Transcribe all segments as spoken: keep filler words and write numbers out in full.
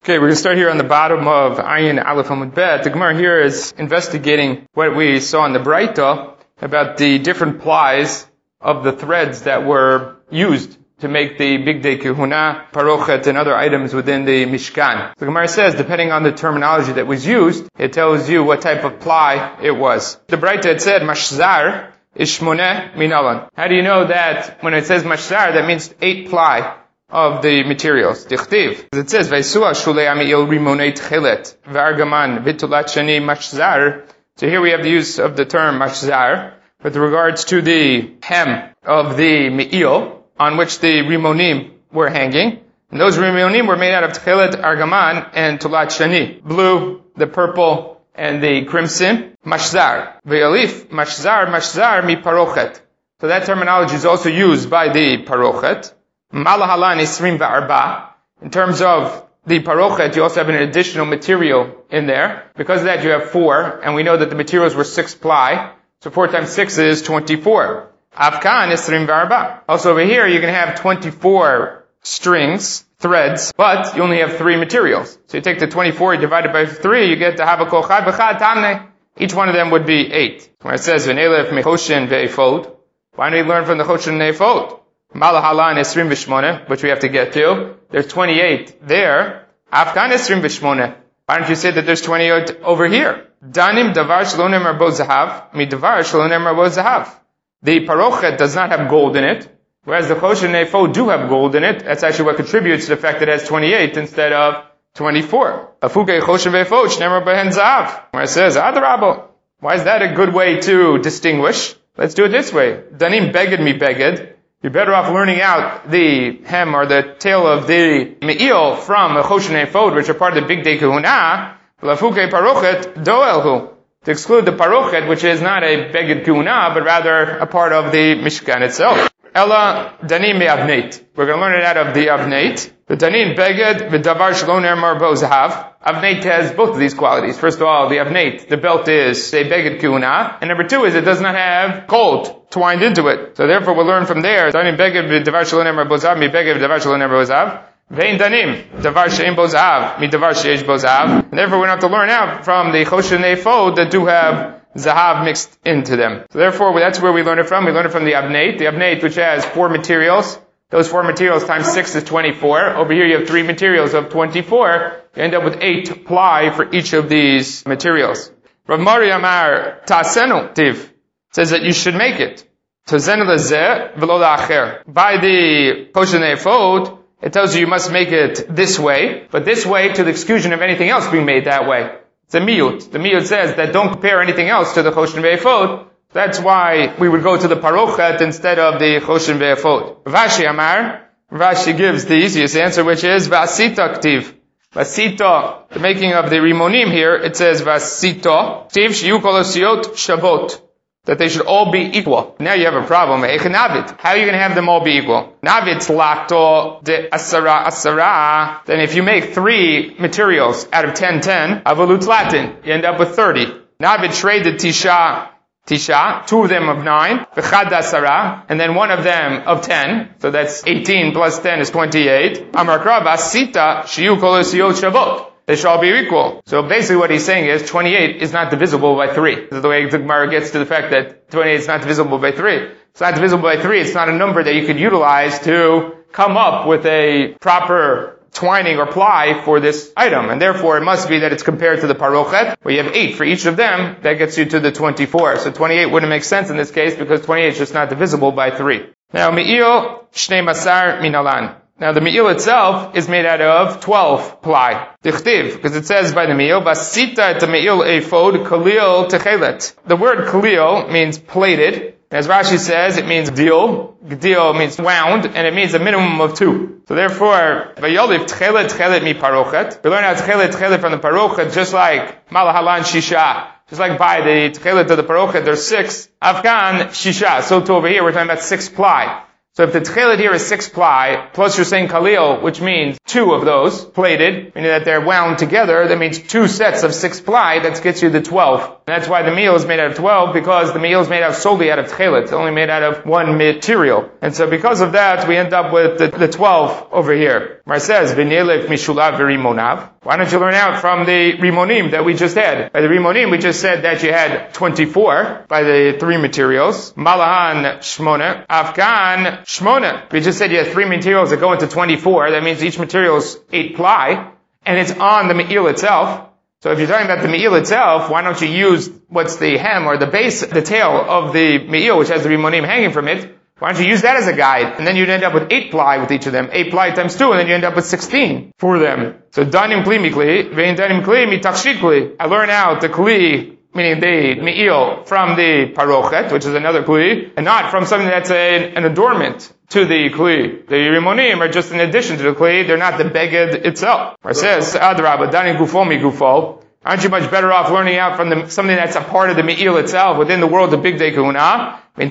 Okay, we're going to start here on the bottom of Ayin Aleph Amud Bet. The Gemara here is investigating what we saw in the Braita about the different plies of the threads that were used to make the Bigdei Kehuna, Parochet, and other items within the Mishkan. The Gemara says, depending on the terminology that was used, it tells you what type of ply it was. The Braita had said, Mashzar Ishmoneh Minalan. How do you know that when it says Mashzar, that means eight ply of the materials? Dichtiv. It says, Vaisua Shulei Ami'il Rimonei Tchelet, Vargaman Vitulat Shani Mashzar. So here we have the use of the term Mashzar with regards to the hem of the Me'il, on which the Rimonim were hanging. And those Rimonim were made out of Tchelet, Argaman, and Tulat Shani. Blue, the purple, and the crimson. Mashzar. Ve'alif, Mashzar, Mashzar mi Parochet. So that terminology is also used by the Parochet. Malahalan Isrim Va'arba. In terms of the Parochet, you also have an additional material in there. Because of that, you have four, and we know that the materials were six ply. So four times six is twenty-four. Afkan Isrim Va'arba. Also over here, you're going to have twenty-four strings, threads, but you only have three materials. So you take the twenty-four, you divide it by three, you get the Havakol Chad B'chad Tamne. Each one of them would be eight. When it says, V'nelef Mechoshen Ve'efod, why don't you learn from the Choshen Ve'efod? Malahalan Esrim V'shmoneh, which we have to get to. There's twenty-eight there. Afkan Esrim V'shmoneh. Why don't you say that there's twenty-eight over here? Danim Davar Shalonem Arbo Zahav, Mi Davar Shalonem Arbo Zahav. The Parochet does not have gold in it, whereas the Choshen Ve'efod do have gold in it. That's actually what contributes to the fact that it has twenty-eight instead of twenty-four. Afukei Choshen Ve'efod Shnemer Behen Zahav. Where it says, Adarabo. Why is that a good way to distinguish? Let's do it this way. Danim Beged Mi Beged. You're better off learning out the hem or the tail of the Me'il from a Choshen Ve'efod, which are part of the Bigdei Kehuna. Lafukei Parochet Doelhu. To exclude the Parochet, which is not a Beged Kehuna, but rather a part of the Mishkan itself. Ella Danim Me'avneit. We're going to learn it out of the Avneit. The Danim Beged V'davar Shelo Nermar Bo Zahav. Avneit has both of these qualities. First of all, the Avneit, the belt is a Beged Kehuna. And number two is it does not have gold twined into it. So therefore we'll learn from there. Danim Beged V'davar Shelo Nermar Bo Zahav. Mi Beged V'davar Shelo Nermar Bo Zahav. Vein Danim, Davar She'im Bo Zahav, Mi Davar She'esh Bo Zahav. And therefore we don't have to learn out from the Choshen Ve'efod that do have Zahav mixed into them. So therefore that's where we learn it from. We learn it from the Avneit. The Avneit, which has four materials. Those four materials times six is twenty-four. Over here you have three materials of twenty-four. You end up with eight ply for each of these materials. Rav Mari Amar Tasenu Tiv says that you should make it. Tazenu lezeh v'lo la'acher. By the Choshen Ve'efod, it tells you you must make it this way, but this way to the exclusion of anything else being made that way. It's a miyut. The miyut says that don't compare anything else to the Choshen Ve'efod. That's why we would go to the Parochet instead of the Choshen Ve'efod. Rashi Amar, Rashi gives the easiest answer, which is Vasita Ktiv. Vasita, the making of the Rimonim here, it says Vasita Ktiv Shiyu Kol Osiyot Shavot. That they should all be equal. Now you have a problem. How are you going to have them all be equal? Navit's lato de asara asara. Then if you make three materials out of ten, ten, avalut latin, you end up with thirty. Navit traded tisha, tisha, two of them of nine, v'chad asara, and then one of them of ten. So that's eighteen plus ten is twenty-eight. Amar Krav asita shiyu kol osiyot shavot. They shall be equal. So basically what he's saying is twenty-eight is not divisible by three. This is the way the Gemara gets to the fact that twenty-eight is not divisible by three. It's not divisible by three. It's not a number that you could utilize to come up with a proper twining or ply for this item. And therefore it must be that it's compared to the Parochet, where you have eight for each of them. That gets you to the twenty-four. So twenty-eight wouldn't make sense in this case because twenty-eight is just not divisible by three. Now, Me'il Shnei Masar Minalan. Now the Me'il itself is made out of twelve ply. Dichtiv, because it says by the Me'il, Vasita et Me'il Ephod Kalil Techelet. The word Kalil means plated. As Rashi says, it means gdil. Gdil means wound, and it means a minimum of two. So therefore, Vayoliv Tchelet Tchelet Mi Parochet. We learn how Tchelet Tchelet from the Parochet, just like Malahalan Shisha. Just like by the Tchelet of the Parochet, there's six. Afghan Shisha. So too over here, we're talking about six ply. So if the tchelet here is six ply, plus you're saying kalil, which means two of those, plated, meaning that they're wound together, that means two sets of six ply, that gets you the twelve. And that's why the meal is made out of twelve, because the meal is made out solely out of tchelet. It's only made out of one material. And so because of that, we end up with the, the twelve over here. Mar says, V'nelek mishulav v'rimonav. Why don't you learn out from the rimonim that we just had? By the rimonim, we just said that you had twenty-four by the three materials. Malahan shmona, Afghan shmona. We just said you had three materials that go into twenty-four. That means each material is eight ply, and it's on the me'il itself. So if you're talking about the me'il itself, why don't you use what's the hem or the base, the tail of the me'il, which has the rimonim hanging from it? Why don't you use that as a guide? And then you'd end up with eight ply with each of them. Eight ply times two, and then you end up with sixteen for them. So danim kli mikli, vein danim kli mitachshit kli. I learn out the kli, meaning the me'il, from the parochet, which is another kli, and not from something that's a, an adornment to the kli. The rimonim are just an addition to the kli. They're not the beged itself. It says, adrabah, danim gufo mi gufo. Aren't you much better off learning out from the, something that's a part of the me'il itself within the world of Bigdei Kehuna? And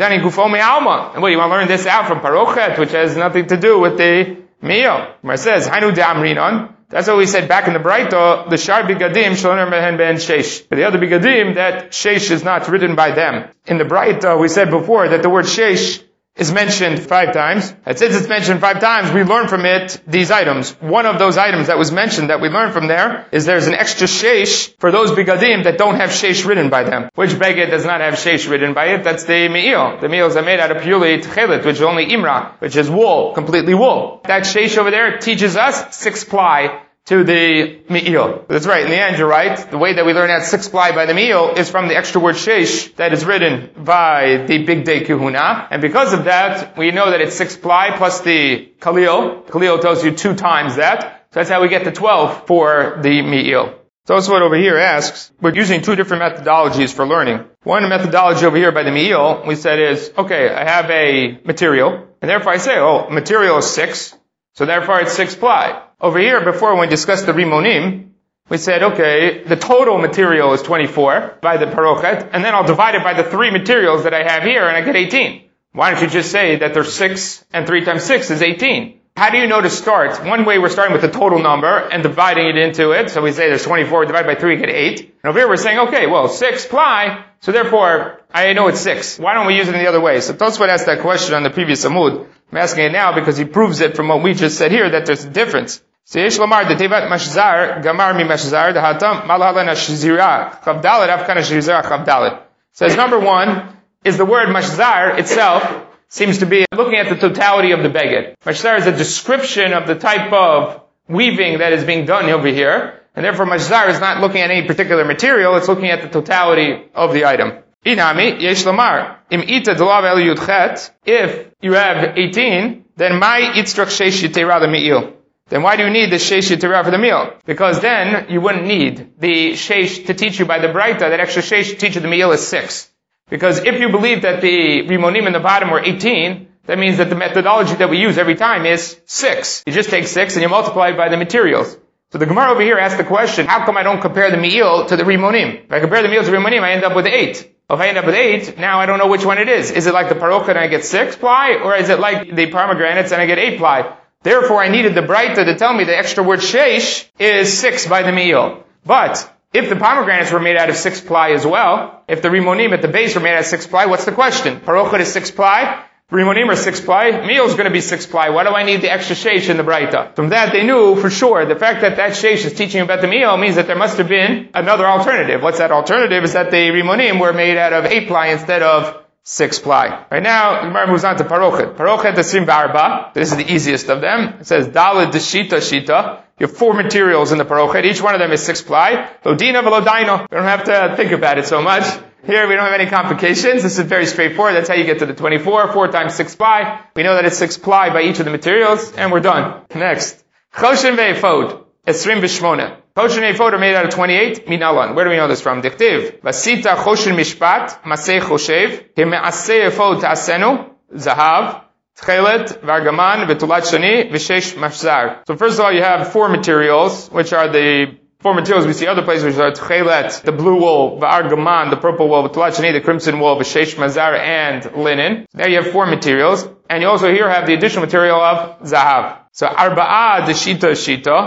what, you want to learn this out from Parochet, which has nothing to do with the me'il? It says, Hainu de'amrinon. That's what we said back in the Braita, the Shar Bigadim shaloner mehen ben sheish. But the other Bigadim, that sheish is not written by them. In the Braita, we said before that the word sheish is mentioned five times. And since it's mentioned five times, we learn from it these items. One of those items that was mentioned that we learned from there is there's an extra sheish for those bigadim that don't have sheish written by them. Which beged does not have sheish written by it? That's the me'il. The me'ils are made out of purely tchelet, which is only imra, which is wool, completely wool. That sheish over there teaches us six ply to the me'il. That's right, in the end you're right. The way that we learn that six ply by the me'il is from the extra word sheish that is written by the Bigdei Kehuna. And because of that, we know that it's six ply plus the kalil. Kalil tells you two times that. So that's how we get the twelve for the me'il. So that's what over here asks. We're using two different methodologies for learning. One methodology over here by the me'il, we said is, okay, I have a material, and therefore I say, oh, material is six, so therefore it's six ply. Over here, before when we discussed the rimonim, we said, okay, the total material is twenty-four by the parochet, and then I'll divide it by the three materials that I have here, and I get eighteen. Why don't you just say that there's six, and three times six is eighteen? How do you know to start? One way we're starting with the total number and dividing it into it. So we say there's twenty-four divided by three, we get eight. And over here we're saying, okay, well, six ply, so therefore I know it's six. Why don't we use it in the other way? So Tosfot asked that question on the previous Amud. I'm asking it now because he proves it from what we just said here that there's a difference. So yesh lomar de tevat mashzar gamar mi mashzar dehatam malhala nashzira chavdalet afkan nashzira chavdalet. Says number one is the word mashzar itself seems to be looking at the totality of the beged. Mashzar is a description of the type of weaving that is being done over here, and therefore mashzar is not looking at any particular material; it's looking at the totality of the item. Inami yesh lomar im ita delav el yudchet. If you have eighteen, then my itzrak sheish yitera leme'il. Then why do you need the sheish yitera for the meal? Because then you wouldn't need the sheish to teach you by the Braita, that extra sheish to teach you the meal is six. Because if you believe that the rimonim in the bottom were eighteen, that means that the methodology that we use every time is six. You just take six and you multiply it by the materials. So the Gemara over here asks the question, how come I don't compare the meal to the rimonim? If I compare the meal to the rimonim, I end up with eight. If I end up with eight, now I don't know which one it is. Is it like the parochet and I get six ply, or is it like the pomegranates and I get eight ply? Therefore, I needed the Braita to tell me the extra word sheish is six by the me'il. But if the pomegranates were made out of six ply as well, if the rimonim at the base were made out of six ply, what's the question? Parochet is six ply, rimonim are six ply, me'il is going to be six ply. Why do I need the extra sheish in the Braita? From that, they knew for sure the fact that that sheish is teaching about the me'il means that there must have been another alternative. What's that alternative? Is that the rimonim were made out of eight ply instead of six ply. Right now, the Gemara moves on to Parochet. Parochet Asim V'arba. This is the easiest of them. It says Daled Deshita Shita. You have four materials in the Parochet. Each one of them is six ply. Lodina Velodaino. We don't have to think about it so much. Here we don't have any complications. This is very straightforward. That's how you get to the twenty-four. Four times six ply. We know that it's six ply by each of the materials, and we're done. Next. Choshen Ve'efod. Esrim V'shmona. Choshen Ve'efod are made out of twenty-eight. Minalan. Where do we know this from? Dichtiv. Vasita Choshen Mishpat. Maseh Choshev. Hime'aseh Efod Ta'asenu. Zahav. Tchelet. Vargaman. V'tulat Shani. V'shesh Mashzar. So first of all, you have four materials, which are the four materials we see other places, which are Tchelet, the blue wool, Vargaman, the purple wool, V'tulat Shani, the crimson wool, V'shesh Mashzar, and linen. There you have four materials. And you also here have the additional material of Zahav. So Arba'a Deshita Shita.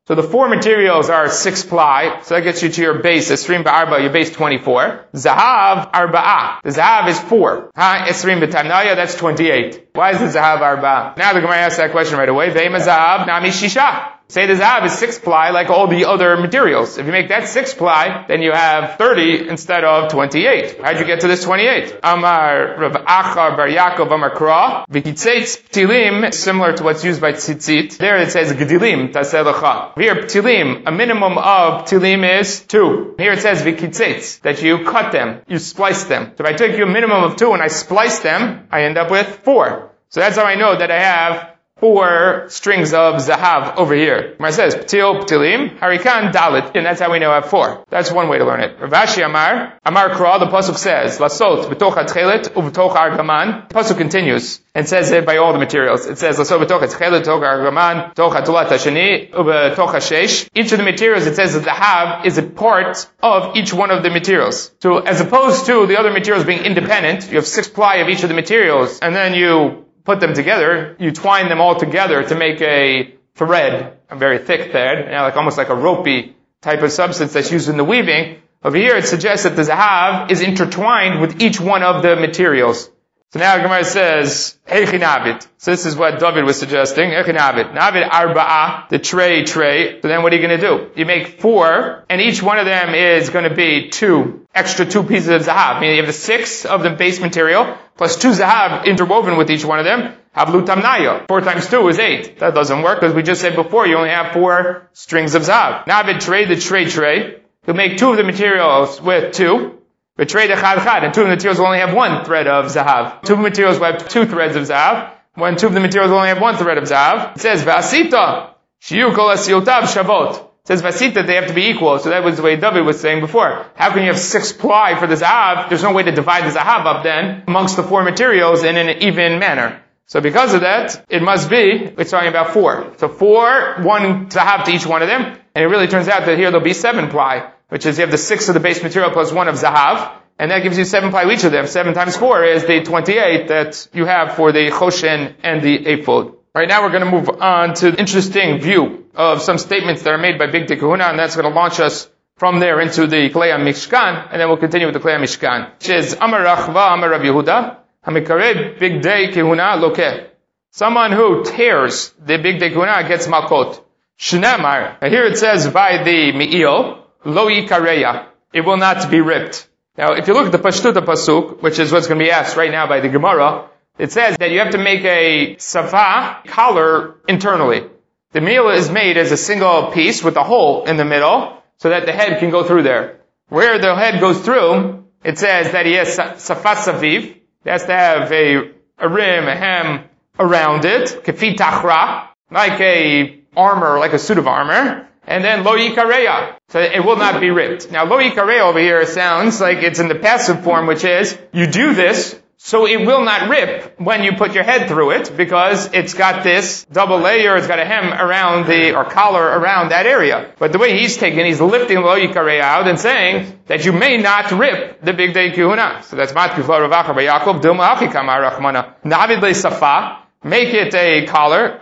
So the four materials are six ply, so that gets you to your base, Esrim ba'arba, your base twenty-four. Zahav arba'ah. The Zahav is four. Ha, Esrim b'tamnaya, that's twenty-eight. Why is the Zahav arba'ah? Now the Gemara asks that question right away. Ve'ema Zahav nami shisha. Say the Zahav is six ply like all the other materials. If you make that six ply, then you have thirty instead of twenty-eight. How'd you get to this twenty-eight? Amar Rav Achar Bar Yaakov Amar Kra. V'kitzitz ptilim, similar to what's used by tzitzit. There it says gedilim taselecha. Here ptilim, a minimum of ptilim is two. Here it says v'kitzitz, that you cut them, you splice them. So if I take you a minimum of two and I splice them, I end up with four. So that's how I know that I have four strings of zahav over here. It says, ptil, ptilim, harikan, dalit. And that's how we know I have four. That's one way to learn it. Rav Ashi Amar, Amar Kra, the Pasuk says, lasot, b'toch ha-tchelet, u'b'toch ha-argaman. The Pasuk continues, and says it by all the materials. It says, lasot, b'toch ha-tchelet, b'toch ha-argaman, b'toch ha-tulat ha-shani, u'b'toch ha-shesh. Each of the materials, it says that the zahav is a part of each one of the materials. So as opposed to the other materials being independent, you have six ply of each of the materials, and then you put them together, you twine them all together to make a thread, a very thick thread, you know, like almost like a ropey type of substance that's used in the weaving. Over here it suggests that the zahav is intertwined with each one of the materials. So now Gemara says, Eichi Navid. So this is what David was suggesting. Eichi Navid. Navid arba'ah, the tray, tray. So then what are you going to do? You make four, and each one of them is going to be two, extra two pieces of zahav. Meaning you have the six of the base material, plus two zahav interwoven with each one of them. Havlu tamnayo. Four times two is eight. That doesn't work, because we just said before, you only have four strings of zahav. Navid tray, the tray, tray. You'll make two of the materials with two. Betray the chad chad, and two of the materials will only have one thread of zahav. Two of the materials will have two threads of zahav. When two of the materials will only have one thread of zahav. It says, Vasita, shiyu kol asiyutav shavot. It says, Vasita, they have to be equal. So that was the way David was saying before. How can you have six ply for the zahav? There's no way to divide the zahav up then amongst the four materials in an even manner. So because of that, it must be, it's talking about four. So four, one zahav to each one of them. And it really turns out that here there'll be seven ply, which is you have the six of the base material plus one of zahav, and that gives you seven ply each of them. Seven times four is the twenty-eight that you have for the choshen and the ephod. Right now we're going to move on to an interesting view of some statements that are made by Bigdei Kehuna, and that's going to launch us from there into the Klei HaMishkan, and then we'll continue with the Klei HaMishkan. Which is, Amar Rachva, Amar Rav Yehuda, HaMikared Bigdei Kehuna Lokeh. Someone who tears the Bigdei Kehuna gets malkot. Shnemar. Now here it says by the Me'il, Lo yikareya. It will not be ripped. Now, if you look at the Pashtuta Pasuk, which is what's going to be asked right now by the Gemara, it says that you have to make a safa collar internally. The meal is made as a single piece with a hole in the middle, so that the head can go through there. Where the head goes through, it says that he has safa saviv. He has to have a, a rim, a hem around it, kefi tachra, like a armor, like a suit of armor. And then lo yikareya, so it will not be ripped. Now lo yikareya over here sounds like it's in the passive form, which is, you do this, so it will not rip when you put your head through it, because it's got this double layer, it's got a hem around the, or collar around that area. But the way he's taking, he's lifting lo yikareya out and saying that you may not rip the Bigdei Kehuna. So that's Mat Kifla Rav Achar Bar Yaakov, Dilma Achikama Rachmana. Navid le safa. Make it a collar,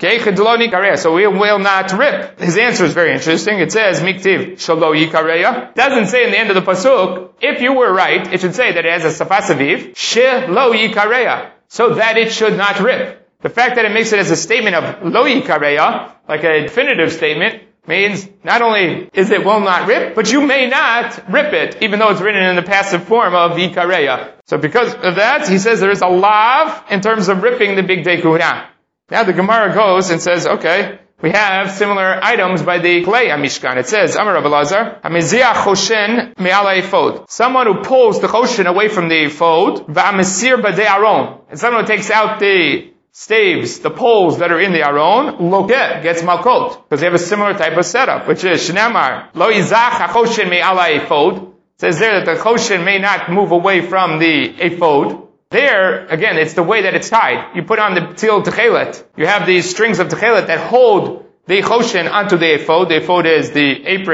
so we will not rip. His answer is very interesting. It says, Miktiv shalo yikareya. It doesn't say in the end of the pasuk, if you were right, it should say that it has a safa saviv, shelo yikareya, so that it should not rip. The fact that it makes it as a statement of lo yikareya, like a definitive statement, means not only is it will not rip, but you may not rip it, even though it's written in the passive form of yikareya. So because of that, he says there is a lav in terms of ripping the Bigdei Kehuna. Now the Gemara goes and says, okay, we have similar items by the Klei HaMishkan. It says, Amar Rav Elazar, HaMeziach choshen me'al ha'efod. Someone who pulls the choshen away from the ephod, va'amesir b'dei aron. And someone who takes out the staves, the poles that are in the aron, lokeh, gets malkot. Because they have a similar type of setup, which is, Shnemar, lo yizach ha'choshen me'al ha'efod. It says there that the choshen may not move away from the ephod. There, again, it's the way that it's tied. You put on the til techelet. You have these strings of techelet that hold the choshen onto the ephod. The ephod is the apron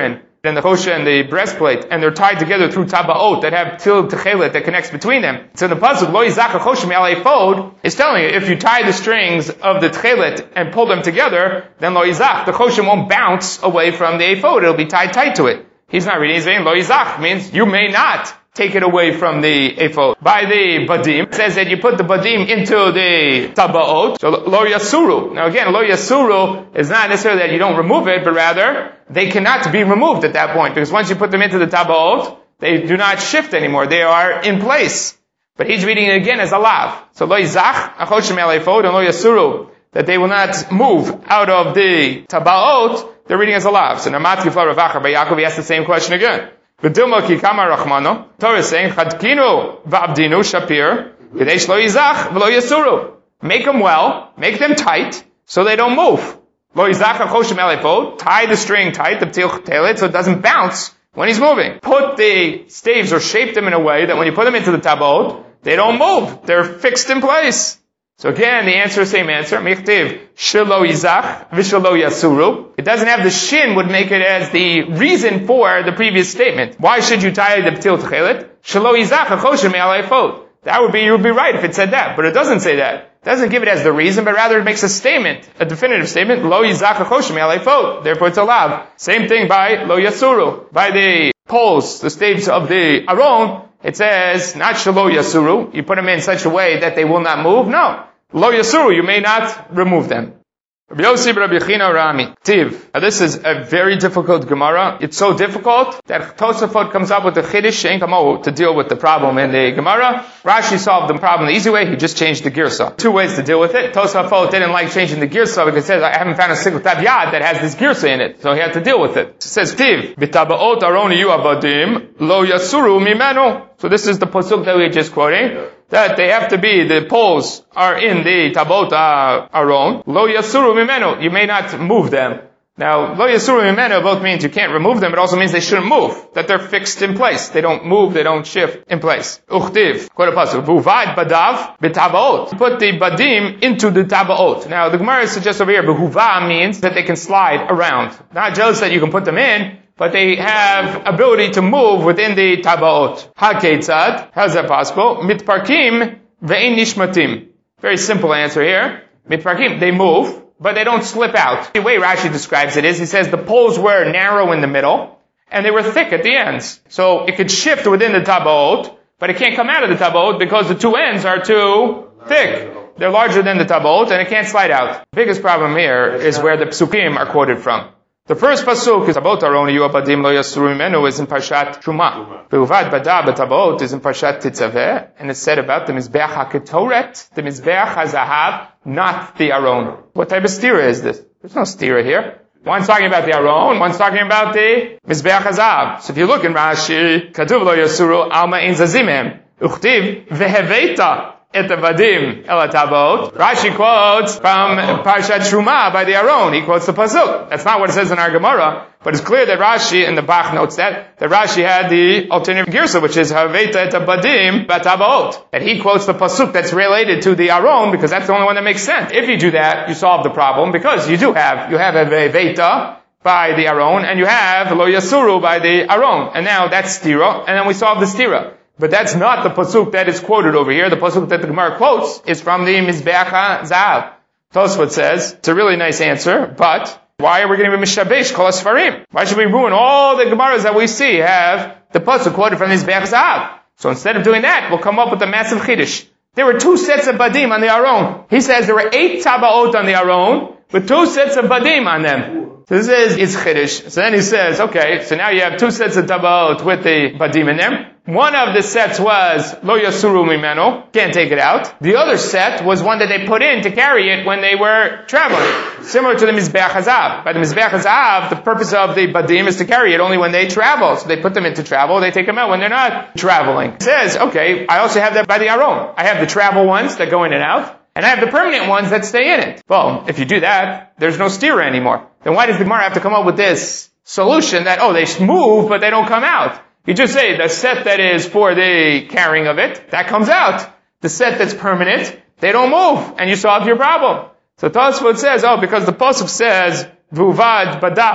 and the chosha and the breastplate, and they're tied together through tabaot that have til techelet that connects between them. So the pasuk lo yizach chosha me'al ephod is telling you if you tie the strings of the techelet and pull them together, then lo yizach, the chosha won't bounce away from the ephod. It'll be tied tight to it. He's not reading. He's saying lo yizach means you may not take it away from the ephod. By the badim, it says that you put the badim into the tabaot. So lo yasuru. Now again, lo yasuru is not necessarily that you don't remove it, but rather they cannot be removed at that point, because once you put them into the tabaot, they do not shift anymore. They are in place. But he's reading it again as a lav. So lo yizach achoshim el ephod and lo yasuru, that they will not move out of the tabaot. They're reading as a lav. So Namat Kifla Ravachar by Yaakov, he asked the same question again. V'dilma ki kama rachmano. Torah is saying, Chadkinu v'abdinu shapir, Kadesh lo yizach v'lo yasuru. Make them well, make them tight, so they don't move. Lo yizach achoshim el ephod, tie the string tight, the ptil telet, so it doesn't bounce when he's moving. Put the staves or shape them in a way that when you put them into the tabot, they don't move. They're fixed in place. So again, the answer is the same answer. Michtiv, shelo yizach, v'shelo yasuru. It doesn't have the shin would make it as the reason for the previous statement. Why should you tie the ptil techelet? Shelo yizach, achoshim me'al ephod. That would be, you would be right if it said that. But it doesn't say that. It doesn't give it as the reason, but rather it makes a statement, a definitive statement. Lo yizach achoshim me'al ephod. Therefore it's a lav. Same thing by lo yasuru. By the poles, the staves of the aron, it says, not shelo yasuru. You put them in such a way that they will not move. No. Lo yasuru, you may not remove them. Rabbi Yossi Rabbi China Rami. Tiv. Now this is a very difficult Gemara. It's so difficult that Tosafot comes up with the Chiddush Shein Kamo to deal with the problem in the Gemara. Rashi solved the problem the easy way. He just changed the girsa. Two ways to deal with it. Tosafot didn't like changing the girsa because it says, I haven't found a single tab yad that has this girsa in it. So he had to deal with it. It says, Tiv. B'tabaot aroni yu abadim lo yasuru mimenu. So this is the pasuk that we were just quoting. That they have to be, the poles are in the tabot uh, aron. Lo yasuru mimenu. You may not move them. Now, lo yasuru mimenu both means you can't remove them. It also means they shouldn't move. That they're fixed in place. They don't move, they don't shift in place. Uchtiv. Quote a pasuk. Vuvad badav b'tabaot. Put the badim into the tabaot. Now, the Gemara suggests over here, behuva means that they can slide around. Not just that you can put them in, but they have ability to move within the tabaot. Ha-ketzad. How's that possible? Mitparkim ve'in nishmatim. Very simple answer here. Mitparkim, they move, but they don't slip out. The way Rashi describes it is, he says the poles were narrow in the middle, and they were thick at the ends. So it could shift within the tabaot, but it can't come out of the tabaot because the two ends are too thick. They're larger than the tabaot, and it can't slide out. The biggest problem here is where the psukim are quoted from. The first pasuk is about aroni yu abadim lo yasuru mimenu is in Parshat Truma. Behuvad bada b'tabaot is in Parshat Tetzaveh, and it's said about the Mizbeach HaKetoret, the Mizbeach HaZahav, not the Aron. What type of stira is this? There's no stira here. One's talking about the Aron, one's talking about the Mizbeach HaZahav. So if you look in Rashi, Katuv lo yasuru alma in zazimem, uchtiv veheveita et avadim el tabot. Rashi quotes from Parshat Truma by the Aron. He quotes the pasuk. That's not what it says in our Gemara, but it's clear that Rashi in the Bach notes that that Rashi had the alternative girsa, which is Haveta et avadim batabot. That he quotes the pasuk that's related to the Aron because that's the only one that makes sense. If you do that, you solve the problem because you do have you have a Haveta by the Aron and you have lo yasuru by the Aron, and now that's stira, and then we solve the stira. But that's not the pasuk that is quoted over here. The pasuk that the Gemara quotes is from the Mizbeach HaZahav. Tosfot says, it's a really nice answer, but why are we going to be mishabesh kol asfarim? Why should we ruin all the Gemaras that we see have the pasuk quoted from the Mizbeach HaZahav? So instead of doing that, we'll come up with a massive chiddush. There were two sets of badim on the Aron. He says there were eight tabaot on the Aron, with two sets of badim on them. So this is, is chiddush. So then he says, okay, so now you have two sets of tabaot with the badim in them. One of the sets was lo yasuru mimenu, can't take it out. The other set was one that they put in to carry it when they were traveling, similar to the Mizbeach HaZahav. By the Mizbeach HaZahav, the purpose of the badim is to carry it only when they travel. So they put them into travel, they take them out when they're not traveling. It says, okay, I also have that by the Aron. I have the travel ones that go in and out, and I have the permanent ones that stay in it. Well, if you do that, there's no stira anymore. Then why does the Gemara have to come up with this solution that, oh, they move, but they don't come out? You just say the set that is for the carrying of it, that comes out. The set that's permanent, they don't move, and you solve your problem. So Tosfot says, oh, because the pasuk says, Vuvad badav,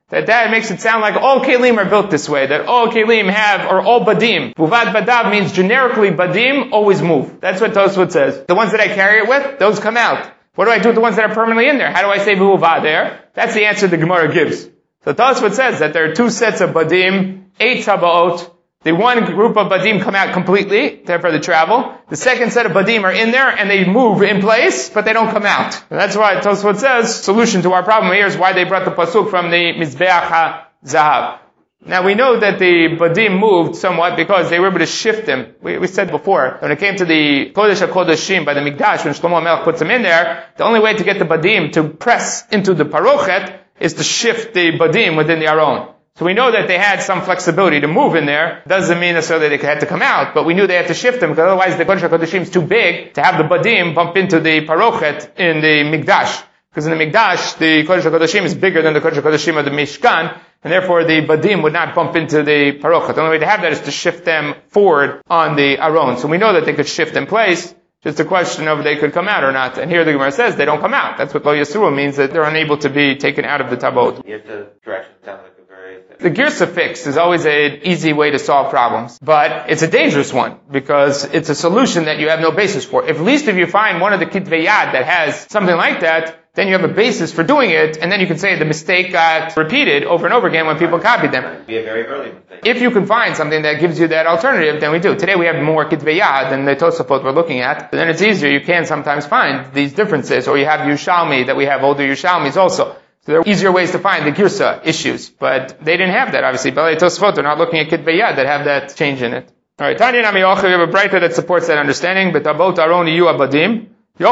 that that makes it sound like all kelim are built this way, that all kelim have, or all badim. Uvad badav means generically badim always move. That's what Tosfot says. The ones that I carry it with, those come out. What do I do with the ones that are permanently in there? How do I say vuvad there? That's the answer the Gemara gives. So Tosfot says that there are two sets of badim, eight tabaot. The one group of badim come out completely, therefore they travel. The second set of badim are in there and they move in place, but they don't come out. And that's why Tosfot says, solution to our problem here is why they brought the pasuk from the Mizbeach HaZahav. Now we know that the badim moved somewhat because they were able to shift them. We, we said before, when it came to the Kodesh HaKodeshim by the Mikdash, when Shlomo HaMelech puts them in there, the only way to get the badim to press into the parochet is to shift the badim within the aron. So we know that they had some flexibility to move in there. Doesn't mean necessarily they had to come out, but we knew they had to shift them because otherwise the Kodesh HaKodeshim is too big to have the badim bump into the parochet in the Mikdash. Because in the Mikdash, the Kodesh HaKodeshim is bigger than the Kodesh HaKodeshim of the Mishkan, and therefore the badim would not bump into the parochet. The only way to have that is to shift them forward on the aron. So we know that they could shift in place. Just a question of they could come out or not. And here the Gemara says they don't come out. That's what Lo Yasuru means, that they're unable to be taken out of the tabot. You have the direction sound like a very... The girsa fix is always an easy way to solve problems, but it's a dangerous one because it's a solution that you have no basis for. If, at least if you find one of the kitvei yad that has something like that, then you have a basis for doing it, and then you can say the mistake got repeated over and over again when people copied them. It would be a very early mistake. If you can find something that gives you that alternative, then we do. Today we have more kitvei yad than the Tosafot we're looking at, but then it's easier. You can sometimes find these differences, or you have Yushalmi, that we have older Yushalmis also. So there are easier ways to find the girsa issues, but they didn't have that, obviously. Balei Tosafot, they're not looking at kitvei yad that have that change in it. Alright, Tanya Nami Yochel, we have a braita that supports that understanding, but Betabot Aron Yu Abadim. You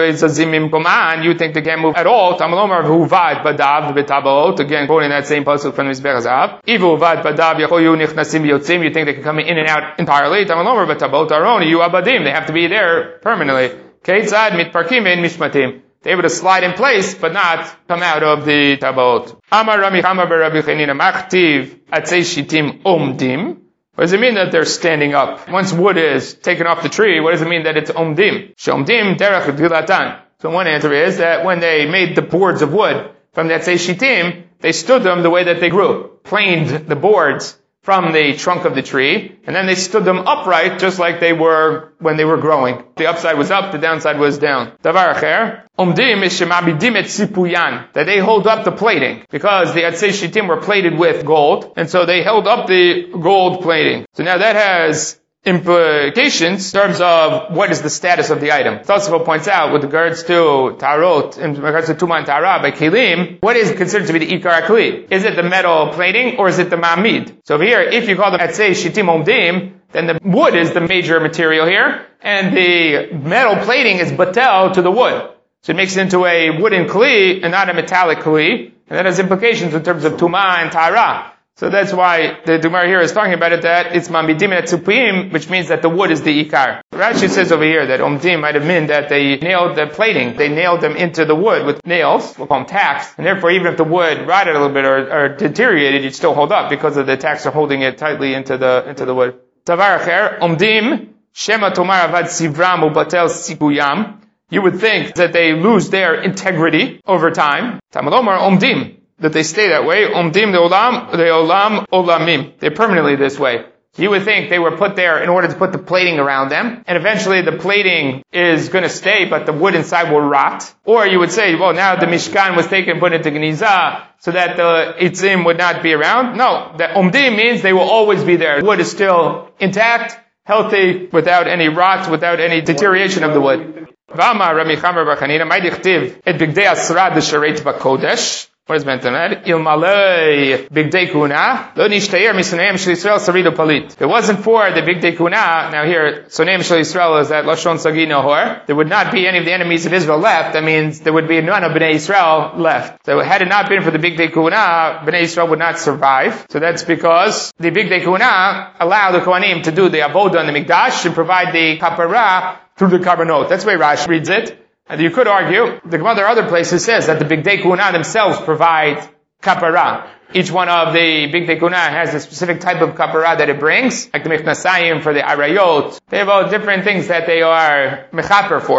think they can't move at all. Tamalomar huvad badav betabot. Again, quoting that same pasuk from Mizbeach HaZahav. If huvad badav yachoyu nichnasim yotzim, you think they can come in and out entirely. Tamalomar betabot aron yu abadim. They have to be there permanently. Keitzad mitparkim ein mishmatim. They're able to slide in place, but not come out of the tabot. Amar Rami Chama ber Rabbi Chanina machtiv atzei shitim omdim. What does it mean that they're standing up? Once wood is taken off the tree, what does it mean that it's omdim? Shomdim derech gilatan. So one answer is that when they made the boards of wood from that say shitim, they stood them the way that they grew. Planed the boards from the trunk of the tree, and then they stood them upright just like they were when they were growing. The upside was up, the downside was down. Davar acher, omdim is shemabidim et sipuyan, that they hold up the plating, because the atzei shitim were plated with gold, and so they held up the gold plating. So now that has implications in terms of what is the status of the item. Tosafot points out with regards to tarot, in regards to Tuma and Tara by Kelim, what is considered to be the Ikar HaKli? Is it the metal plating or is it the Ma'amid? So over here, if you call them Atzei Shitim Omdim, then the wood is the major material here, and the metal plating is batel to the wood. So it makes it into a wooden Kli and not a metallic Kli, and that has implications in terms of Tuma and Tara. So that's why the Gemara here is talking about it, that it's mamidim et tzupim, which means that the wood is the ikar. Rashi says over here that omdim might have meant that they nailed the plating, they nailed them into the wood with nails, we'll call them tacks, and therefore even if the wood rotted a little bit or, or deteriorated, you'd still hold up because of the tacks are holding it tightly into the into the wood. Tavar acher, omdim, shema tomar avad sivram ubatel sikuyam. You would think that they lose their integrity over time. Tamalomar omdim, that they stay that way. Omdim leolam, leolam olamim. They're permanently this way. You would think they were put there in order to put the plating around them, and eventually the plating is going to stay, but the wood inside will rot. Or you would say, well, now the Mishkan was taken and put into Geniza, so that the Itzim would not be around. No, the Omdim means they will always be there. The wood is still intact, healthy, without any rot, without any deterioration of the wood. V'amar Rami Chamer bar Chanina, may dichtiv et bigdei asra d'shareit b'kodesh. What is meant to that? Ilmalei bigdei kuna lo nishtayer misoneim shel Yisrael sarido palit. If it wasn't for the bigdei kuna, now here soneim shel Yisrael is that lashon sagi nohor. There would not be any of the enemies of Israel left. That means there would be none of Bnei Yisrael left. So had it not been for the bigdei kuna, Bnei Yisrael would not survive. So that's because the bigdei kuna allow the Kohanim to do the avodah in the Mikdash and provide the kapara through the carbonot. That's the way Rashi reads it. And you could argue, the Gemara there are other places says that the Bigdei Kuna themselves provide kapara. Each one of the Bigdei Kuna has a specific type of kapara that it brings, like the Mechnasayim for the Arayot. They have all different things that they are mechaper for.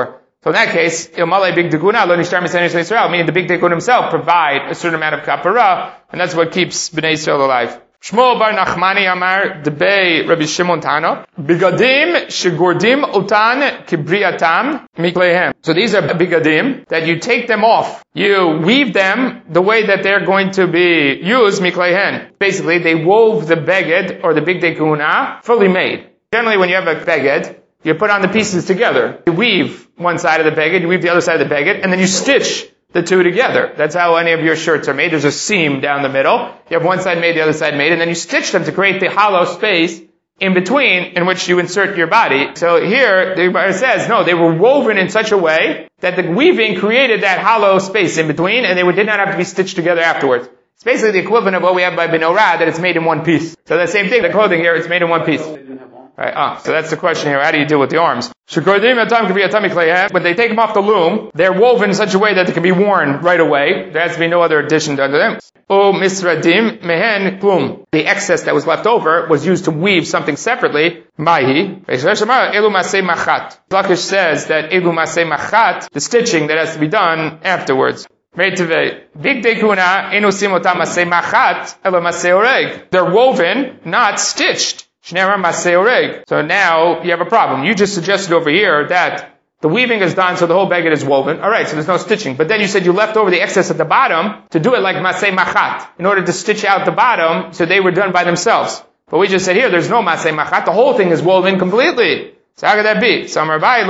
So in that case, ilmalei big tekuna lo nishtar misein Yisrael, meaning the big tekuna himself provide a certain amount of kapara, and that's what keeps Bnei Yisrael alive. Shmuel bar Nachmani Amar Debei Rabbi Shimon Tano Bigadim Shegordim Otan Kibriatam Miklehem. So these are bigadim that you take them off. You weave them the way that they're going to be used, Miklehen. Basically, they wove the beged or the big tekuna fully made. Generally, when you have a beged, you put on the pieces together. You weave one side of the beged, you weave the other side of the beged, and then you stitch the two together. That's how any of your shirts are made. There's a seam down the middle. You have one side made, the other side made, and then you stitch them to create the hollow space in between in which you insert your body. So here, the Gemara says, no, they were woven in such a way that the weaving created that hollow space in between, and they did not have to be stitched together afterwards. It's basically the equivalent of what we have by Benorah, that it's made in one piece. So the same thing, the clothing here, it's made in one piece. Right, ah, so that's the question here. How do you deal with the arms? When they take them off the loom, they're woven in such a way that they can be worn right away. There has to be no other addition to them. O misradim mehen klum. The excess that was left over was used to weave something separately. Mahi. Lakish says that elu masei machat, the stitching that has to be done afterwards. Big dekuna enusim otam masei machat elo masei oreg. They're woven, not stitched. So now you have a problem. You just suggested over here that the weaving is done so the whole beged is woven. Alright, so there's no stitching. But then you said you left over the excess at the bottom to do it like masei machat, in order to stitch out the bottom so they were done by themselves. But we just said here, there's no masei machat. The whole thing is woven completely. So how could that be? So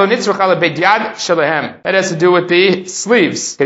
that has to do with the sleeves.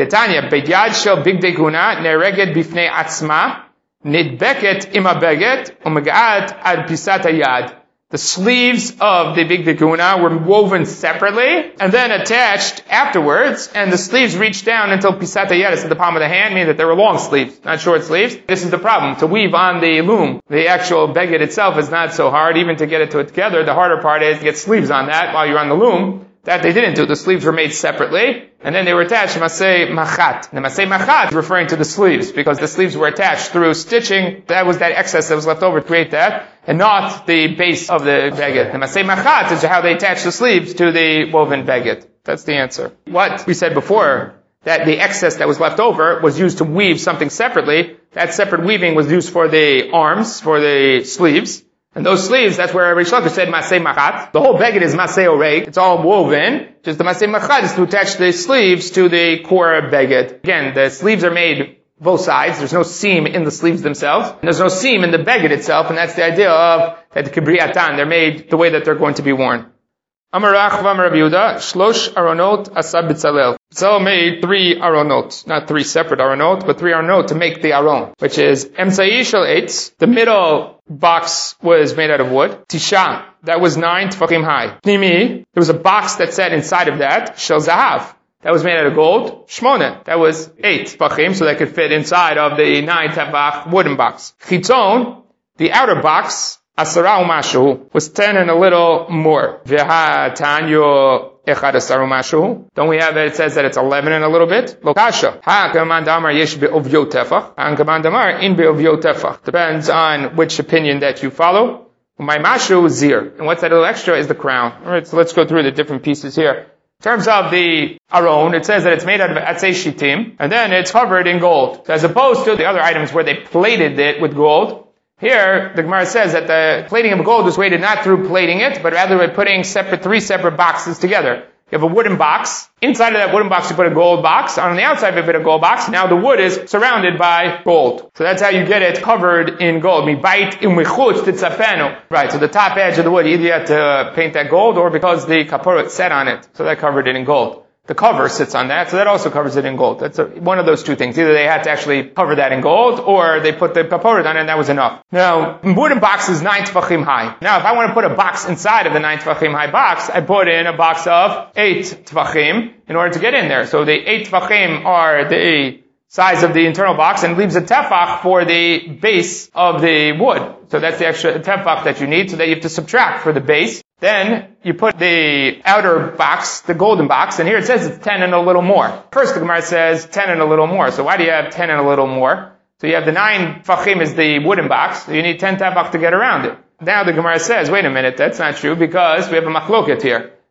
Nidbeket imabeget umegat ad pisat hayad. The sleeves of the big tekuna were woven separately and then attached afterwards, and the sleeves reached down until pisat hayad is at the palm of the hand, meaning that they were long sleeves, not short sleeves. This is the problem. To weave on the loom, the actual beged itself is not so hard, even to get it to it together. The harder part is to get sleeves on that while you're on the loom. That they didn't do. The sleeves were made separately, and then they were attached masei machat. The masei machat is referring to the sleeves, because the sleeves were attached through stitching. That was that excess that was left over to create that, and not the base of the beged. The masei machat is how they attach the sleeves to the woven beged. That's the answer. What we said before, that the excess that was left over was used to weave something separately. That separate weaving was used for the arms, for the sleeves. And those sleeves, that's where Rish Lakish said masei machat. The whole beged is masei oreg. It's all woven. Just the masei machat is to attach the sleeves to the core beged. Again, the sleeves are made both sides. There's no seam in the sleeves themselves. And there's no seam in the beged itself. And that's the idea of that the kibriatan. They're made the way that they're going to be worn. Amar Rachva Amar Rabbi Yehuda, shlosh aronot asa B'Tzalel. B'Tzalel made three aronot, not three separate aronot, but three aronot to make the aron, which is emtzai shel eitz. The middle box was made out of wood. Tisha, that was nine tefachim high. Pnimi, there was a box that sat inside of that. Shel zahav, that was made out of gold. Shmona, that was eight tefachim, so that could fit inside of the nine tefach wooden box. Chitzon, the outer box, Asara umashu, was ten and a little more. V'ha tanyo echad asara umashu. Don't we have it? It says that it's eleven and a little bit. Lokasha. Ha kaman damar yesh be'ovyo tefach. Ha kaman damar in be'ovyo tefach. Depends on which opinion that you follow. My mashu is zir. And what's that little extra is the crown. Alright, so let's go through the different pieces here. In terms of the aron, it says that it's made out of atzei shitim, and then it's covered in gold. So as opposed to the other items where they plated it with gold, here, the Gemara says that the plating of gold was weighted not through plating it, but rather by putting separate, three separate boxes together. You have a wooden box. Inside of that wooden box, you put a gold box. On the outside, you put a gold box. Now the wood is surrounded by gold. So that's how you get it covered in gold. Right, so the top edge of the wood, either you have to paint that gold, or because the kapora set on it, so that covered it in gold. The cover sits on that, so that also covers it in gold. That's a, one of those two things. Either they had to actually cover that in gold, or they put the kaporet on it, and that was enough. Now, wooden box is nine tefachim high. Now, if I want to put a box inside of the nine tefachim high box, I put in a box of eight tefachim in order to get in there. So the eight tefachim are the size of the internal box, and it leaves a tefach for the base of the wood. So that's the extra tefach that you need, so that you have to subtract for the base. Then you put the outer box, the golden box, and here it says it's ten and a little more. First the Gemara says ten and a little more. So why do you have ten and a little more? So you have the nine tefachim is the wooden box, so you need ten tefach to get around it. Now the Gemara says, wait a minute, that's not true, because we have a machloket here.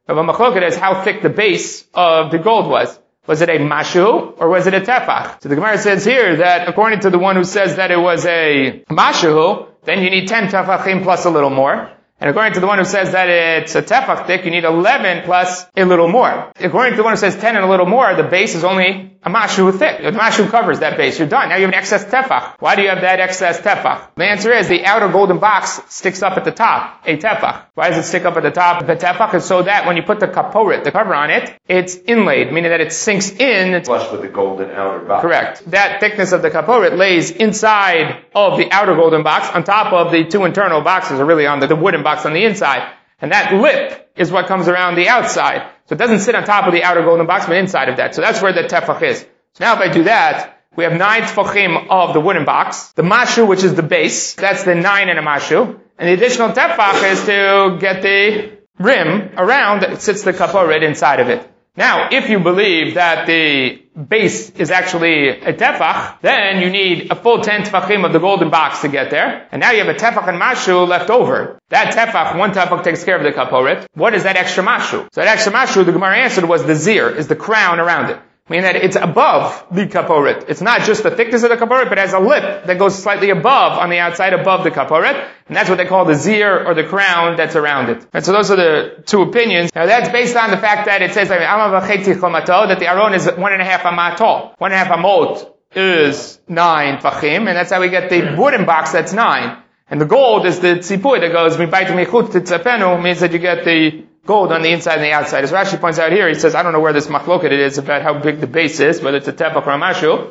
But machloket is how thick the base of the gold was. Was it a mashu or was it a tefach? So the Gemara says here that according to the one who says that it was a mashu, then you need ten tefachim plus a little more. And according to the one who says that it's a tefach thick, you need eleven plus a little more. According to the one who says ten and a little more, the base is only a mashu thick. The mashu covers that base. You're done. Now you have an excess tefach. Why do you have that excess tefach? The answer is the outer golden box sticks up at the top, a tefach. Why does it stick up at the top? The tefach is so that when you put the kaporet, the cover on it, it's inlaid, meaning that it sinks in. Flush with the golden outer box. Correct. That thickness of the kaporet lays inside of the outer golden box, on top of the two internal boxes, or really on the, the wooden box on the inside. And that lip is what comes around the outside. So it doesn't sit on top of the outer golden box, but inside of that. So that's where the tefach is. So now if I do that, we have nine tefachim of the wooden box. The mashu, which is the base, that's the nine in a mashu. And the additional tefach is to get the rim around that sits the kaporet inside of it. Now, if you believe that the base is actually a tefach, then you need a full ten tefachim of the golden box to get there. And now you have a tefach and mashu left over. That tefach, one tefach takes care of the kaporet. What is that extra mashu? So that extra mashu, the Gemara answered, was the zir, is the crown around it. Meaning that it's above the kaporet. It's not just the thickness of the kaporet, but it has a lip that goes slightly above, on the outside above the kaporet. And that's what they call the zir, or the crown that's around it. And so those are the two opinions. Now that's based on the fact that it says, that the aron is one and a half amah tall. One and a half amot is nine fachim, and that's how we get the wooden box that's nine. And the gold is the tzipui that goes, means that you get the gold on the inside and the outside. As Rashi points out here, he says, I don't know where this machloket it is about how big the base is, whether it's a tefach or a mashu.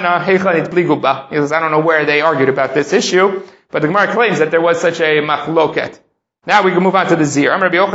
He says, I don't know where they argued about this issue, but the Gemara claims that there was such a machloket. Now we can move on to the zir.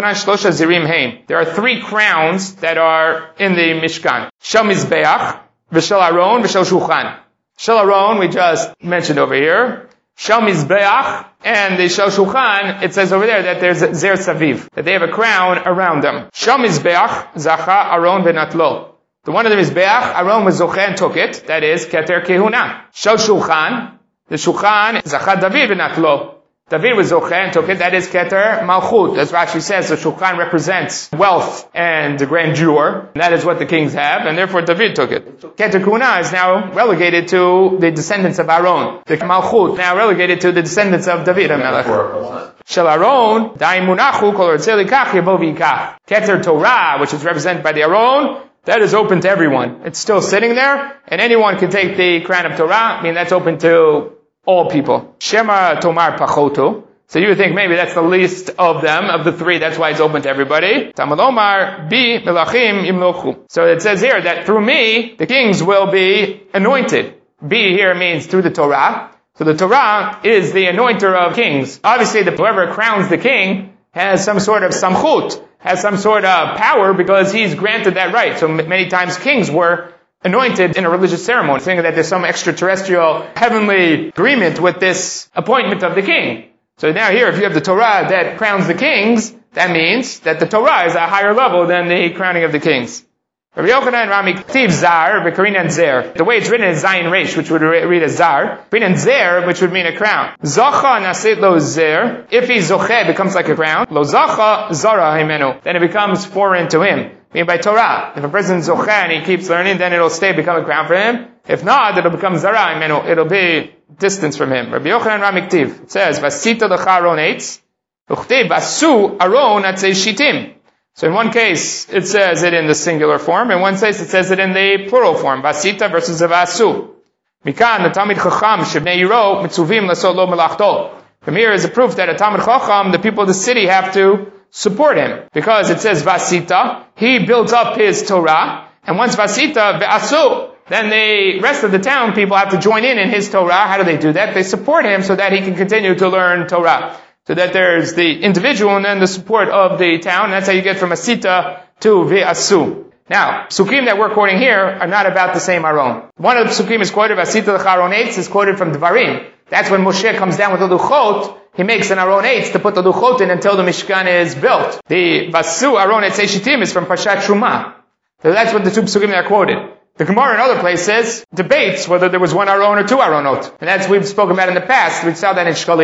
There are three crowns that are in the Mishkan. Shel Mizbeach, V'shel Aron, V'shel Shulchan. Shel Aron, we just mentioned over here. Shel Mizbeach, and the Shel Shulchan, it says over there that there's Zer Saviv, that they have a crown around them. Shel Mizbeach, Zacha, Aron, Venatlo. The one of the Mizbeach, Aron was Zoche and took it, that is Keter Kehuna. Shel Shulchan, the Shulchan, Zacha David, Venatlo. David was Zoche and took it, that is Keter Malchut. As Rashi says, the Shulchan represents wealth and grandeur. And that is what the kings have, and therefore David took it. Keter Kuna is now relegated to the descendants of Aaron. The Malchut now relegated to the descendants of David HaMelech. Shel Aaron, Daimunachu, Kol Ortzeh Likach Yavo V'Yikach. Keter Torah, which is represented by the Aaron, that is open to everyone. It's still sitting there, and anyone can take the crown of Torah. I mean, that's open to all people. Shema Tomar Pachoto. So you would think maybe that's the least of them, of the three, that's why it's open to everybody. Talmud Omar, Bi Melachim Yimlochu. So it says here that through me, the kings will be anointed. Bi here means through the Torah. So the Torah is the anointer of kings. Obviously, the, whoever crowns the king has some sort of samchut, has some sort of power because he's granted that right. So many times kings were anointed in a religious ceremony, thinking that there's some extraterrestrial heavenly agreement with this appointment of the king. So now here, if you have the Torah that crowns the kings, that means that the Torah is a higher level than the crowning of the kings. Rabbi Yochanan Rami Ktiv Zar, V'Karin and Zer. The way it's written is Zayin Reish, which would read as Zar. Karin and Zer, which would mean a crown. Zacha nasit lo Zer. If he's Zoche, it becomes like a crown. Lo Zacha Zara himenu. Then it becomes foreign to him. Meaning by Torah. If a person is Zoche and he keeps learning, then it'll stay, become a crown for him. If not, it'll become Zara himenu. It'll be distance from him. Rabbi Yochanan Rami Ktiv. It says, Vasita lecha aron eitz. Uchtiv Vasu aron atzei shitim. So in one case, it says it in the singular form. In one case, it says it in the plural form. Vasita versus Vasu. Mikan, the Talmid Chacham, Shebnei Yiro, Mitzuvim Lasot Lo Melachto. From here is a proof that a Talmid Chacham, the people of the city have to support him. Because it says Vasita, he built up his Torah, and once Vasita, Vasu, then the rest of the town people have to join in in his Torah. How do they do that? They support him so that he can continue to learn Torah. So that there's the individual and then the support of the town. That's how you get from Asita to Ve'asu. Now, psukim that we're quoting here are not about the same Aron. One of the psukim is quoted, Asita l'charon eitz, is quoted from Devarim. That's when Moshe comes down with the luchot, he makes an Aron eitz to put the luchot in until the Mishkan is built. The Vasu Aron eitz Shitim is from Parshat Truma. So that's what the two psukim that are quoted. The Gemara in other places debates whether there was one Aron or two Aronot. And that's we've spoken about in the past. We saw that in Shkalim.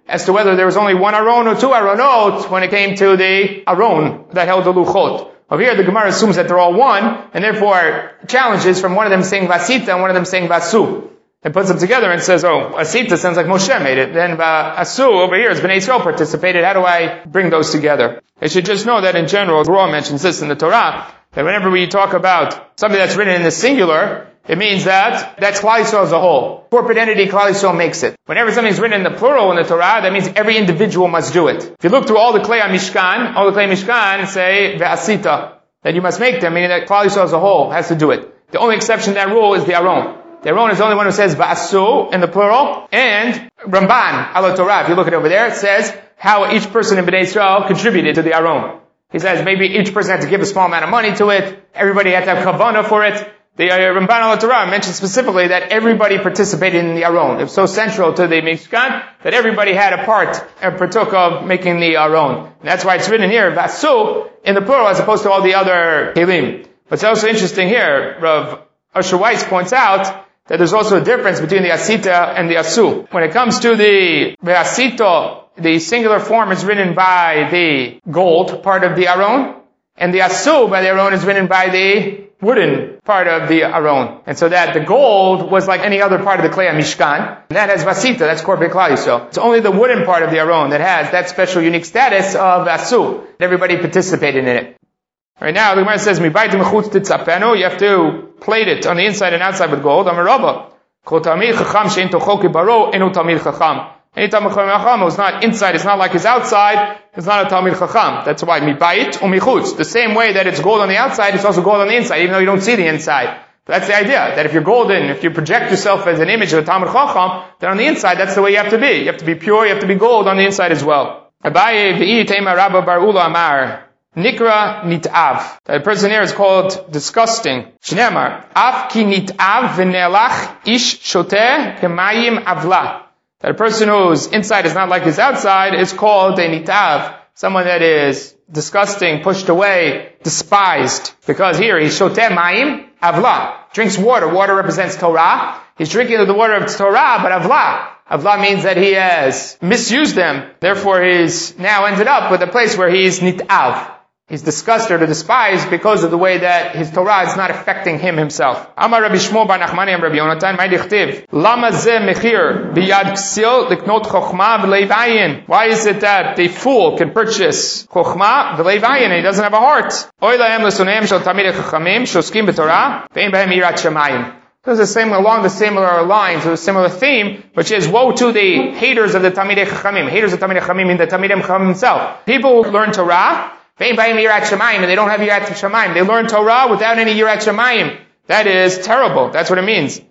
as to whether there was only one Aron or two Aronot when it came to the Aron that held the Luchot. Over here, the Gemara assumes that they're all one, and therefore challenges from one of them saying Vasita and one of them saying Vasu. It puts them together and says, oh, Vasita sounds like Moshe made it. Then Vasu over here is Bnei Yisrael participated. How do I bring those together? You should just know that in general, the Torah mentions this in the Torah, that whenever we talk about something that's written in the singular, it means that that's Klal Yisrael as a whole. Corporate entity, Klal Yisrael makes it. Whenever something's written in the plural in the Torah, that means every individual must do it. If you look through all the Klei Mishkan, all the Klei Mishkan say Ve'asita, that you must make them, meaning that Klal Yisrael as a whole has to do it. The only exception to that rule is the Aron. The Aron is the only one who says Va'asu in the plural, and Ramban, ala Torah, if you look at it over there, it says how each person in Bnei Yisrael contributed to the Aron. He says maybe each person had to give a small amount of money to it, everybody had to have kavanah for it. The uh, Ramban ala Torah mentions specifically that everybody participated in the Aron. It was so central to the Mishkan that everybody had a part and partook of making the Aron. And that's why it's written here, Vasu, in the plural as opposed to all the other Kelim. What's also interesting here, Rav Asher Weiss points out that there's also a difference between the Asita and the Asu. When it comes to the Asita, the singular form is written by the gold part of the Aron, and the Asu by the Aron is written by the wooden part of the Aron. And so that the gold was like any other part of the Klei Mishkan. And that has Vasita, that's corporate Klal Yisrael. It's only the wooden part of the Aron that has that special unique status of Asu. Everybody participated in it. Right now, the Gemara says, "Mibayt mechutz titzapenu." You have to plate it on the inside and outside with gold. Amar Rabba, Kol talmid chacham she'en tocho kibaro enu talmid chacham. Any talmid chacham who's not inside, it's not like his outside. It's not a talmid chacham. That's why mibayt umichutz. The same way that it's gold on the outside, it's also gold on the inside, even though you don't see the inside. But that's the idea, that if you're golden, if you project yourself as an image of a talmid chacham, then on the inside, that's the way you have to be. You have to be pure, you have to be gold on the inside as well. Abaye v'i tema Rabba bar Ula amar. Nikra nit'av. That person here is called disgusting. Shneamar, af ki nit'av v'ne'elach ish shoteh kemayim avla. That a person whose inside is not like his outside is called a nit'av. Someone that is disgusting, pushed away, despised. Because here he's shoteh mayim avla. Drinks water. Water represents Torah. He's drinking the water of Torah, but avla. Avla means that he has misused them. Therefore he's now ended up with a place where he's nit'av. He's disgusted or despised because of the way that his Torah is not affecting him himself. Amar Rabbi Shmuel bar Nachmani am Rabbi Yonatan, my dichtiv. Lama ze mechir biyad ksil liknot chokhmah v'leiv ayin. Why is it that the fool can purchase chokhmah v'leiv ayin and he doesn't have a heart? Oy lahem l'suneim shel tamidei chachamim shoskim b'torah ve'en behem yirat shamayim. This is the same, along the similar lines, or a similar theme, which is woe to the haters of the Talmidei Chachamim. Haters of Talmidei Chachamim mean the Talmidei Chachamim himself. People who learn Torah, and they don't have Yirat Shamayim. They learn Torah without any Yirat Shamayim. That is terrible. That's what it means.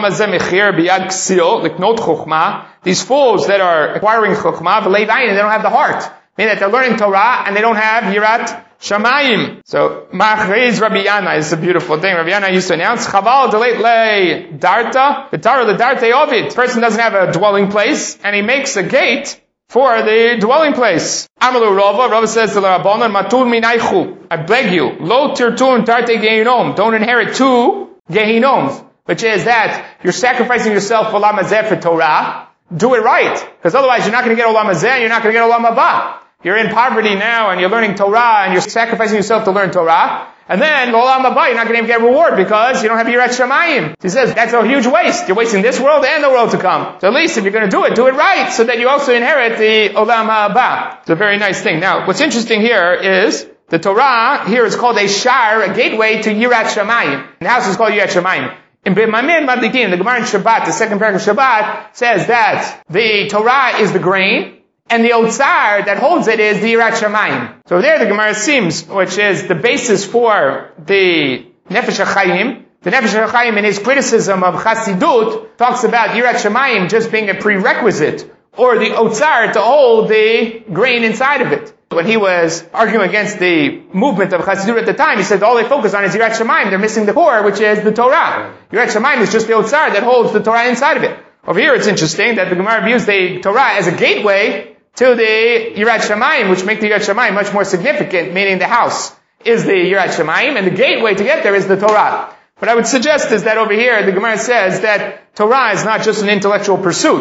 These fools that are acquiring Chokhmah, they don't have the heart. Meaning that they're learning Torah and they don't have Yirat Shamayim. So, Machreiz Rabbi Yana is a beautiful thing. Rabbi Yana used to announce, Chaval deleit le darta, v'tara le darte ovid. The person doesn't have a dwelling place, and he makes a gate for the dwelling place. Amalu Rava, Rava says to the Rabbanan, Matur minaychu. I beg you, lo tirtun tarte gehinom. Don't inherit two gehinoms. Which is that you're sacrificing yourself for Olam Hazeh for Torah. Do it right. Because otherwise you're not going to get Olam Hazeh and you're not going to get Olam Haba. You're in poverty now and you're learning Torah and you're sacrificing yourself to learn Torah. And then, Olam Haba, you're not going to get reward because you don't have Yirat Shamayim. He says, that's a huge waste. You're wasting this world and the world to come. So at least if you're going to do it, do it right so that you also inherit the Olam Haba. It's a very nice thing. Now, what's interesting here is the Torah here is called a shar, a gateway to Yirat Shamayim. The house is called Yirat Shamayim. In B'mamin Madlikin, the Gemara in Shabbat, the second paragraph of Shabbat, says that the Torah is the grain, and the Otsar that holds it is the Yirat Shamayim. So there the Gemara seems, which is the basis for the Nefesh HaChaim. The Nefesh HaChaim in his criticism of Chassidut talks about Yirat Shamayim just being a prerequisite, or the Otsar to hold the grain inside of it. When he was arguing against the movement of Chassidut at the time, he said all they focus on is Yirat Shamayim. They're missing the core, which is the Torah. Yirat Shamayim is just the Otsar that holds the Torah inside of it. Over here it's interesting that the Gemara views the Torah as a gateway to the Yirat Shamayim, which make the Yirat Shamayim much more significant, meaning the house is the Yirat Shamayim, and the gateway to get there is the Torah. What I would suggest is that over here, the Gemara says that Torah is not just an intellectual pursuit.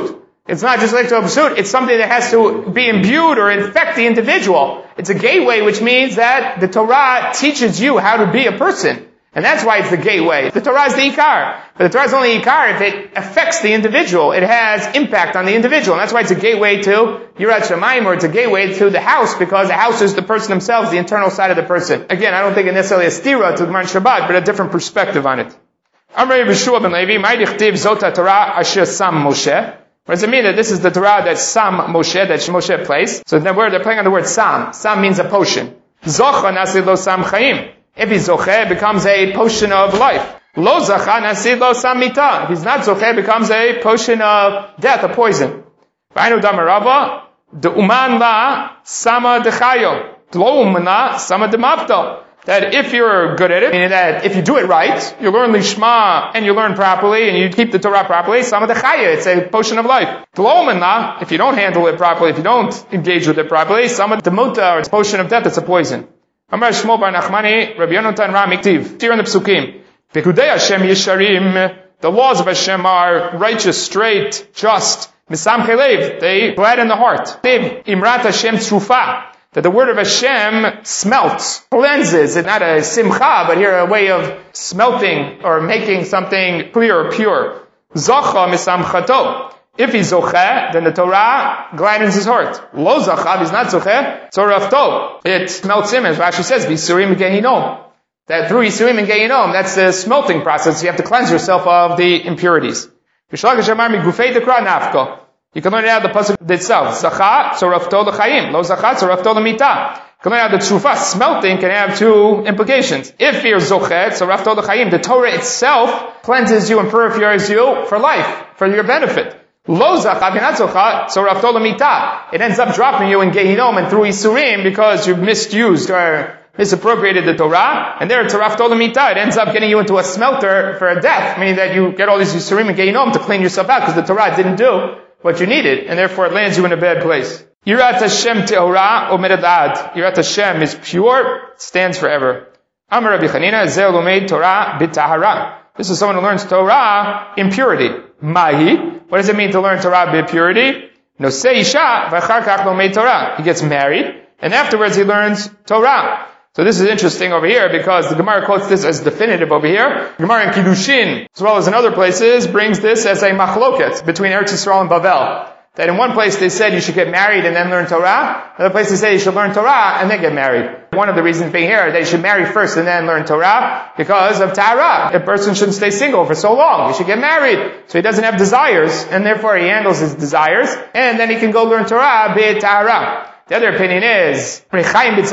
It's not just like to pursuit, it's something that has to be imbued or infect the individual. It's a gateway, which means that the Torah teaches you how to be a person. And that's why it's the gateway. The Torah is the Ikar. But the Torah is only Ikar if it affects the individual. It has impact on the individual. And that's why it's a gateway to Yirat Shamayim, or it's a gateway to the house, because the house is the person themselves, the internal side of the person. Again, I don't think it's necessarily a stira to the Gemara Shabbat, but a different perspective on it. Amrei B'Shua ben Levi, Mai Dichtiv Zota Torah Asher Sam Moshe. What does it mean that this is the Torah that Sam Moshe, that Moshe placed? So the word, they're playing on the word Sam. Sam means a potion. Zocha Nasid Lo Sam Chaim. If he's Zoche, it becomes a potion of life. Lo Zacha Nasid Lo Sam Mita. If he's not Zoche, it becomes a potion of death, a poison. V'ainu Damarava, De'uman La Sama Dechayo. Lo Umana Sama Demavto. That if you're good at it, meaning that if you do it right, you learn Lishma and you learn properly and you keep the Torah properly, Sama Dechaya, it's a potion of life. Tlomana, if you don't handle it properly, if you don't engage with it properly, Sama Demuta, or it's a potion of death, it's a poison. Amar Shmuel bar Nachmani, Rabbi Yonatan Ra Miktiv. Here in the Psukim, Pekudei Hashem Yesharim, the laws of Hashem are righteous, straight, just. Misam Chelev, they gladden the heart. Imrat Hashem Trufa. That the word of Hashem smelts, cleanses. It's not a simcha, but here a way of smelting or making something clear or pure. Zocha misamchato. If he's zoche, then the Torah gladdens his heart. Lo zacha, if he's not zoche, tzorafto. It smelts him, as Rashi says, Yisurim gehinom. That through Yisurim and gehinom, that's the smelting process. You have to cleanse yourself of the impurities. Vishlaka shamar migufei dekra nafko. You can learn it out of the pasuk itself. Zacha, tzorafto l'chaim. Lo zacha, tzorafto l'mita. You can learn out the tshufa, smelting, can have two implications. If you're zochet, tzorafto l'chaim, the Torah itself cleanses you and purifies you for life, for your benefit. Lo zacha, v'nat zocha, tzorafto l'mita. It ends up dropping you in gehinom and through isurim because you've misused or misappropriated the Torah, and there, tzorafto l'mita, it ends up getting you into a smelter for a death, meaning that you get all these isurim and gehinom to clean yourself out because the Torah didn't do what you needed, and therefore it lands you in a bad place. Yirat Hashem te'ora omedet ad. Yirat Hashem is pure, stands forever. Amar Rabbi Chanina, zeh lomed Torah b'tahara. This is someone who learns Torah in purity. Mahi. What does it mean to learn Torah in purity? Nosei isha v'achar kach lomed Torah. He gets married, and afterwards he learns Torah. So this is interesting over here because the Gemara quotes this as definitive over here. The Gemara in Kiddushin, as well as in other places, brings this as a machloket between Eretz Yisrael and Bavel. That in one place they said you should get married and then learn Torah. Another place they say you should learn Torah and then get married. One of the reasons being here, that you should marry first and then learn Torah because of Tahara. A person shouldn't stay single for so long. He should get married. So he doesn't have desires, and therefore he handles his desires, and then he can go learn Torah b'Tahara. The other opinion is, he's going to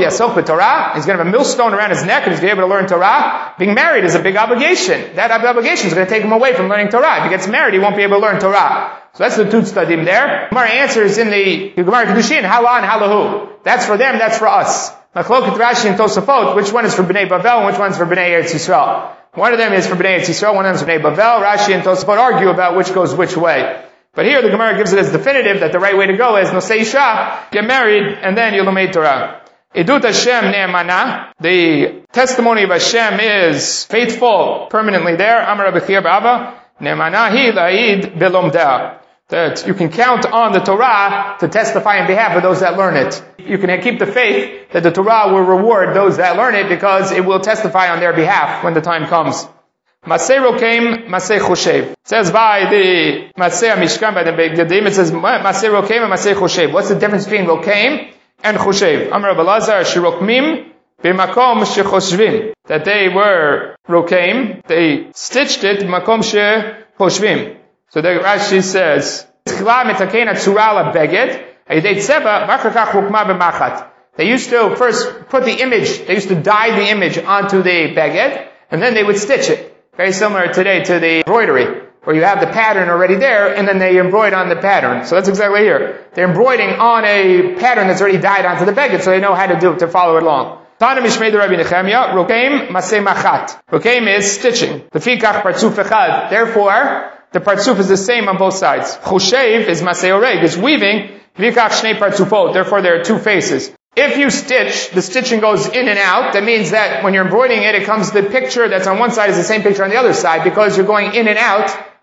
have a millstone around his neck and he's going to be able to learn Torah. Being married is a big obligation. That obligation is going to take him away from learning Torah. If he gets married, he won't be able to learn Torah. So that's the Tut Stadim there. Gemara answers in the Gemara Kedushin, Hala and Halahu. That's for them, that's for us. Machloket Rashi and Tosafot, which one is for Bnei Bavel and which one is for Bnei Eretz Yisrael? One of them is for Bnei Eretz Yisrael, one of them is for Bnei Bavel. Rashi and Tosafot argue about which goes which way. But here the Gemara gives it as definitive that the right way to go is Nosei Isha, get married, and then you'll learn Torah. Edut Hashem ne'emana, the testimony of Hashem is faithful, permanently there. Amar Rabbi Chia B'Ava, ne'emana hi la'id belomdeh. That you can count on the Torah to testify in behalf of those that learn it. You can keep the faith that the Torah will reward those that learn it because it will testify on their behalf when the time comes. Maseh Rokeim, Maseh Choshev. It says by the Maseh Mishkan, by the Begadim, it says Maseh Rokeim and Maseh Choshev. What's the difference between Rokeim and Choshev? Amar Rabbi Lazar, Shirokmim, B'makom Shechoshvim. That they were Rokeim, they stitched it, B'makom Shechoshvim. So the Rashi says, Tchila Metakein Atzura La Beged, Ayidei Tzeva, Vakakach Rukma B'machat. They used to first put the image, they used to dye the image onto the Beged, and then they would stitch it. Very similar today to the embroidery, where you have the pattern already there, and then they embroider on the pattern. So that's exactly here. They're embroidering on a pattern that's already dyed onto the beged, so they know how to do it, to follow it along. Tana Mishmei de Rabbi Nechemia, Rokeim Maseh Machat. Rokeim is stitching. Lefikach Partzuf Echad. Therefore, the Partzuf is the same on both sides. Choshev is Maseh Oreg, is weaving. Lefikach Shnei Partzufot. Therefore, there are two faces. If you stitch, the stitching goes in and out. That means that when you're embroidering it, it comes, the picture that's on one side is the same picture on the other side because you're going in and out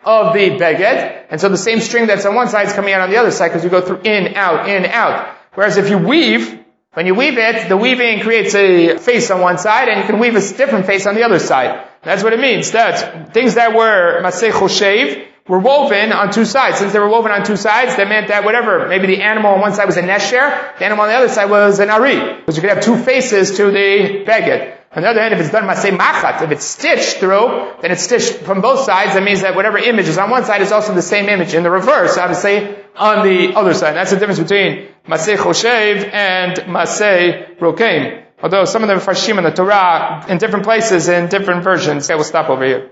of the beged. And so the same string that's on one side is coming out on the other side because you go through in, out, in, out. Whereas if you weave, when you weave it, the weaving creates a face on one side and you can weave a different face on the other side. That's what it means. That things that were maseh choshev were woven on two sides. Since they were woven on two sides, that meant that whatever, maybe the animal on one side was a nesher, the animal on the other side was an ari. Because you could have two faces to the beged. On the other hand, if it's done maseh machat, if it's stitched through, then it's stitched from both sides. That means that whatever image is on one side is also the same image in the reverse, obviously, on the other side. That's the difference between maseh choshev and maseh rokeim. Although some of the Farshim in the Torah, in different places, in different versions, okay, we'll stop over here.